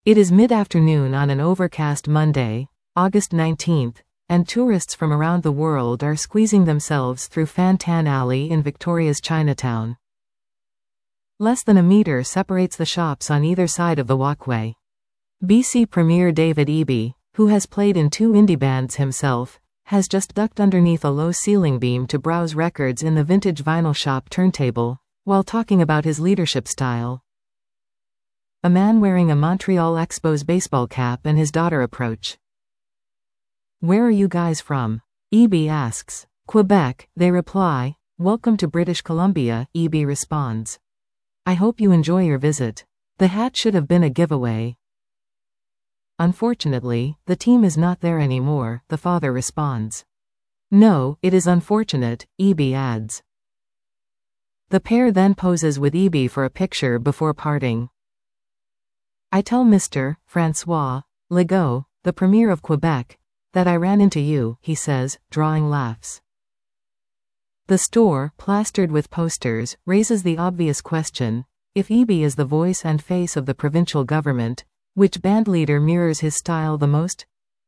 It is mid-afternoon on an overcast Monday, August 19th, and tourists from around the world are squeezing themselves through Fan Tan Alley in Victoria's Chinatown. Less than a meter separates the shops on either side of the walkway. BC Premier David Eby, who has played in 2 indie bands himself, has just ducked underneath a low ceiling beam to browse records in the vintage vinyl shop turntable, while talking about his leadership style. A man wearing a Montreal Expos baseball cap and his daughter approach. "Where are you guys from?" Eby asks. "Quebec," they reply. "Welcome to British Columbia," Eby responds. "I hope you enjoy your visit. The hat should have been a giveaway." "Unfortunately, the team is not there anymore," the father responds. "No, it is unfortunate," Eby adds. The pair then poses with Eby for a picture before parting. "I tell Mr. François Legault, the Premier of Quebec, that I ran into you," he says, drawing laughs. The store, plastered with posters, raises the obvious question: if Eby is the voice and face of the provincial government, which bandleader mirrors his style the most?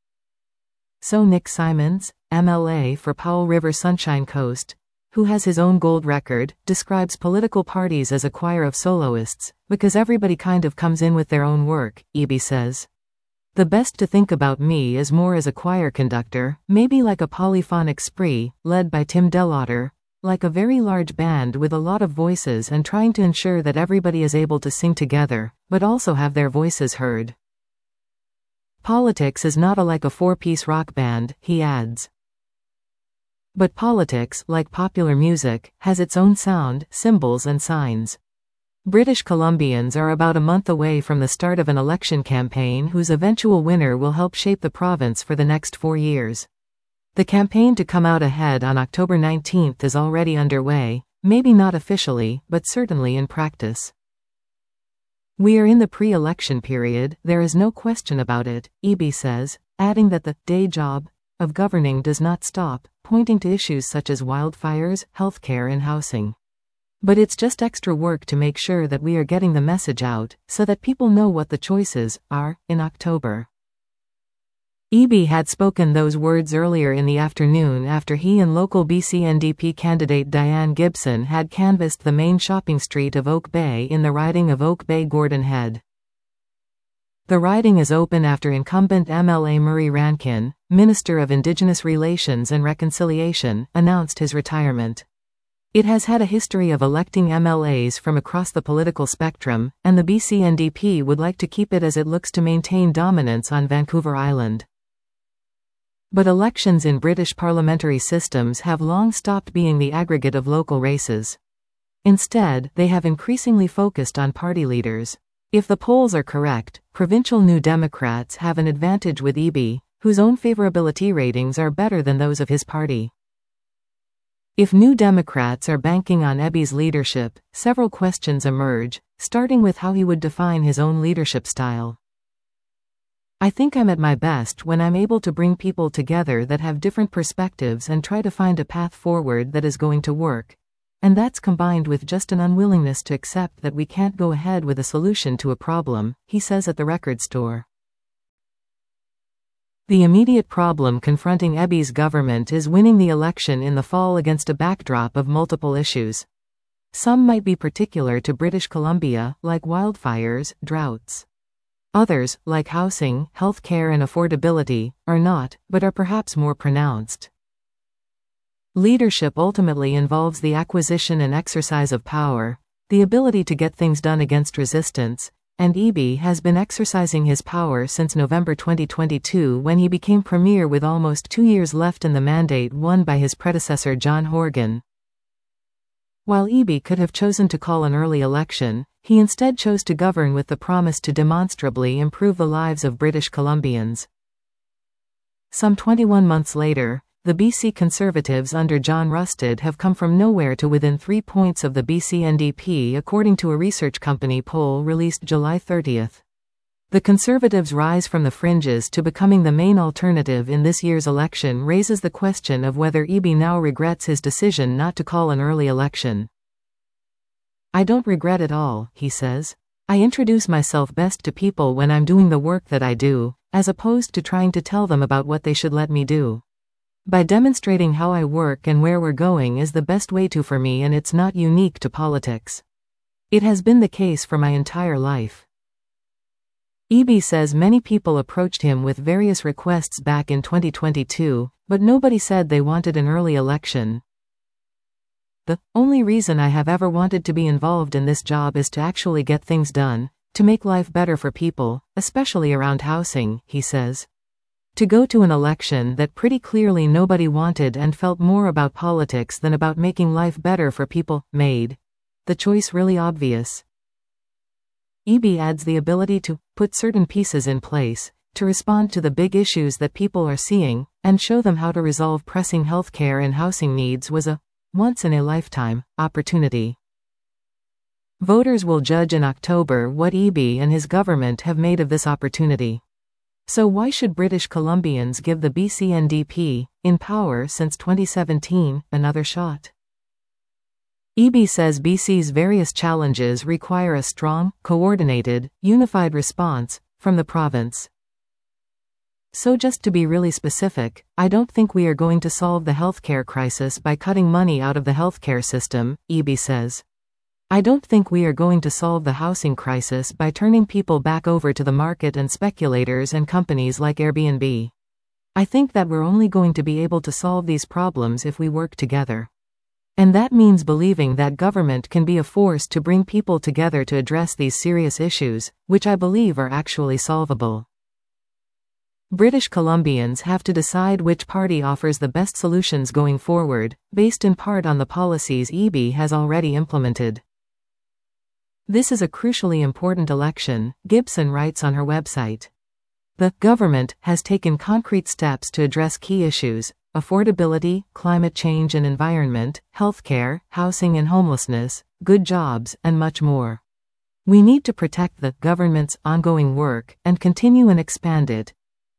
So Nick Simons, MLA for Powell River Sunshine Coast, who has his own gold record, describes political parties as a choir of soloists, because everybody kind of comes in with their own work, Eby says. "The best to think about me is more as a choir conductor, maybe like a polyphonic spree, led by Tim Delauder, like a very large band with a lot of voices and trying to ensure that everybody is able to sing together, but also have their voices heard. Politics is not like a 4-piece rock band," he adds. But politics, like popular music, has its own sound, symbols and signs. British Columbians are about a month away from the start of an election campaign whose eventual winner will help shape the province for the next 4 years. The campaign to come out ahead on October 19th is already underway, maybe not officially, but certainly in practice. "We are in the pre-election period, there is no question about it," Eby says, adding that the day job of governing does not stop, pointing to issues such as wildfires, healthcare and housing. "But it's just extra work to make sure that we are getting the message out, so that people know what the choices are in October." Eby had spoken those words earlier in the afternoon after he and local BC NDP candidate Diane Gibson had canvassed the main shopping street of Oak Bay in the riding of Oak Bay-Gordon Head. The riding is open after incumbent MLA Murray Rankin, Minister of Indigenous Relations and Reconciliation, announced his retirement. It has had a history of electing MLAs from across the political spectrum, and the BC NDP would like to keep it as it looks to maintain dominance on Vancouver Island. But elections in British parliamentary systems have long stopped being the aggregate of local races. Instead, they have increasingly focused on party leaders. If the polls are correct, provincial New Democrats have an advantage with Eby, whose own favourability ratings are better than those of his party. If New Democrats are banking on Eby's leadership, several questions emerge, starting with how he would define his own leadership style. "I think I'm at my best when I'm able to bring people together that have different perspectives and try to find a path forward that is going to work. And that's combined with just an unwillingness to accept that we can't go ahead with a solution to a problem," he says at the record store. The immediate problem confronting Eby's government is winning the election in the fall against a backdrop of multiple issues. Some might be particular to British Columbia, like wildfires, droughts. Others, like housing, healthcare and affordability, are not, but are perhaps more pronounced. Leadership ultimately involves the acquisition and exercise of power, the ability to get things done against resistance, and Eby has been exercising his power since November 2022 when he became premier with almost 2 years left in the mandate won by his predecessor John Horgan. While Eby could have chosen to call an early election, he instead chose to govern with the promise to demonstrably improve the lives of British Columbians. Some 21 months later, the BC Conservatives under John Rustad have come from nowhere to within 3 points of the BC NDP according to a research company poll released July 30th. The Conservatives' rise from the fringes to becoming the main alternative in this year's election raises the question of whether Eby now regrets his decision not to call an early election. "I don't regret it all," he says. I introduce myself best to people when I'm doing the work that I do, as opposed to trying to tell them about what they should let me do. By demonstrating how I work and where we're going is the best way to for me, and it's not unique to politics. It has been the case for my entire life. Eby says many people approached him with various requests back in 2022, but nobody said they wanted an early election. The only reason I have ever wanted to be involved in this job is to actually get things done, to make life better for people, especially around housing, he says. To go to an election that pretty clearly nobody wanted and felt more about politics than about making life better for people made the choice really obvious. Eby adds the ability to put certain pieces in place, to respond to the big issues that people are seeing, and show them how to resolve pressing healthcare and housing needs was a once-in-a-lifetime opportunity. Voters will judge in October what Eby and his government have made of this opportunity. So why should British Columbians give the BC NDP, in power since 2017, another shot? Eby says BC's various challenges require a strong, coordinated, unified response from the province. So just to be really specific, I don't think we are going to solve the healthcare crisis by cutting money out of the healthcare system, Eby says. I don't think we are going to solve the housing crisis by turning people back over to the market and speculators and companies like Airbnb. I think that we're only going to be able to solve these problems if we work together. And that means believing that government can be a force to bring people together to address these serious issues, which I believe are actually solvable. British Columbians have to decide which party offers the best solutions going forward, based in part on the policies Eby has already implemented. This is a crucially important election, Gibson writes on her website. The government has taken concrete steps to address key issues: affordability, climate change and environment, healthcare, housing and homelessness, good jobs, and much more. We need to protect the government's ongoing work and continue and expand it.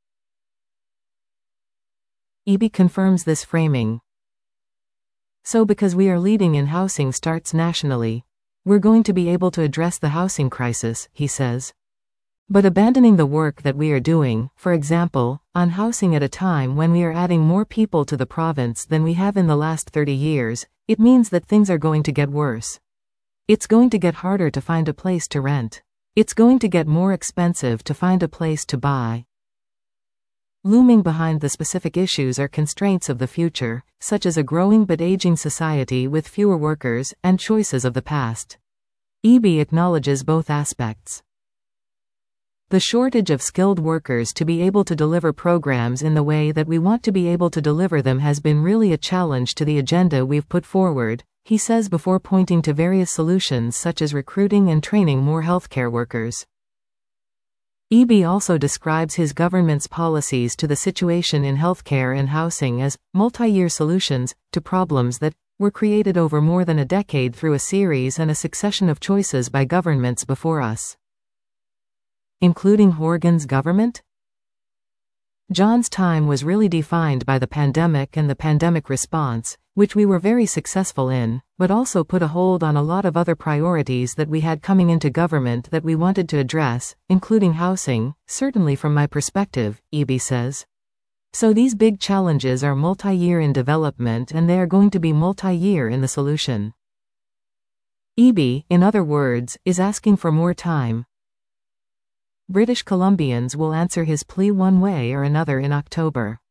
Eby confirms this framing. So because we are leading in housing starts nationally, we're going to be able to address the housing crisis, he says. But abandoning the work that we are doing, for example, on housing at a time when we are adding more people to the province than we have in the last 30 years, it means that things are going to get worse. It's going to get harder to find a place to rent. It's going to get more expensive to find a place to buy. Looming behind the specific issues are constraints of the future, such as a growing but aging society with fewer workers, and choices of the past. Eby acknowledges both aspects. The shortage of skilled workers to be able to deliver programs in the way that we want to be able to deliver them has been really a challenge to the agenda we've put forward, he says before pointing to various solutions such as recruiting and training more healthcare workers. Eby also describes his government's policies to the situation in healthcare and housing as multi-year solutions to problems that were created over more than a decade through a series and a succession of choices by governments before us. Including Horgan's government? John's time was really defined by the pandemic and the pandemic response, which we were very successful in, but also put a hold on a lot of other priorities that we had coming into government that we wanted to address, including housing, certainly from my perspective, Eby says. So these big challenges are multi-year in development and they are going to be multi-year in the solution. Eby, in other words, is asking for more time. British Columbians will answer his plea one way or another in October.